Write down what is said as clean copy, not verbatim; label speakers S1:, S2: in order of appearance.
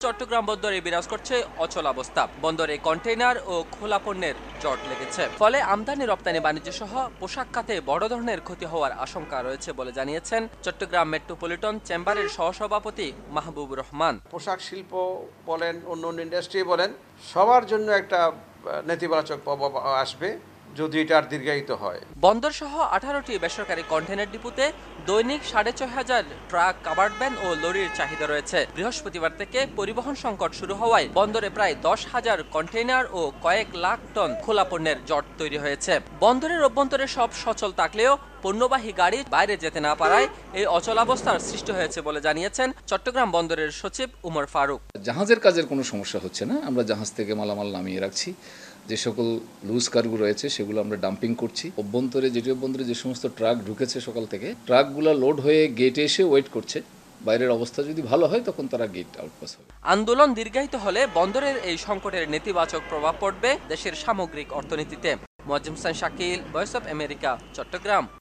S1: চট্টগ্রাম বন্দরে বিরাজ করছে অচলাবস্থা। বন্দরে কন্টেইনার ও খোলা পণ্যের জট লেগেছে, ফলে আমদানি রপ্তানি বাণিজ্য সহ পোশাক খাতে বড় ধরনের ক্ষতি হওয়ার আশঙ্কা রয়েছে বলে জানিয়েছেন চট্টগ্রাম মেট্রোপলিটন চেম্বারের সহসভাপতি মাহবুবুর রহমান।
S2: পোশাক শিল্প বলেন, অন্য ইন্ডাস্ট্রি বলেন, সবার জন্য একটা নেতিবাচক প্রভাব আসবে যদি এটা আর দীর্ঘায়িত হয়।
S1: বন্দর সহ 18টি বেসরকারি কন্টেইনার ডিপোতে দৈনিক 6,500 ট্রাক, কাভার্ড ভ্যান ও লরির চাহিদা রয়েছে। বৃহস্পতিবার থেকে পরিবহন সংকট শুরু হওয়ায় বন্দরে প্রায় 10,000 কন্টেইনার ও কয়েক লাখ টন খোলা পণ্যের জট তৈরি হয়েছে। বন্দরের অভ্যন্তরে সব সচল থাকলেও পণ্যবাহী গাড়ি বাইরে যেতে না পারায় এই অচলাবস্থার সৃষ্টি হয়েছে বলে জানিয়েছেন চট্টগ্রাম বন্দরের সচিব উমর ফারুক।
S3: জাহাজের কাজের কোনো সমস্যা হচ্ছে না, আমরা জাহাজ থেকে মালামাল নামিয়ে রাখছি। যে সকল লুজ কার্গো রয়েছে সেগুলো আমরা ডাম্পিং করছি। অভ্যন্তরে যে সমস্ত ট্রাক ঢুকেছে সকাল থেকে, ট্রাকগুলো লোড হয়ে গেটে এসে ওয়েট করছে। বাইরের অবস্থা যদি ভালো হয় তখন তারা গেট আউটপাস হবে।
S1: আন্দোলন দীর্ঘায়িত হলে বন্দরের এই সংকটের নেতিবাচক প্রভাব পড়বে দেশের সামগ্রিক অর্থনীতিতে। Muazzem Hossain Shakil, voice of America, Chittagong.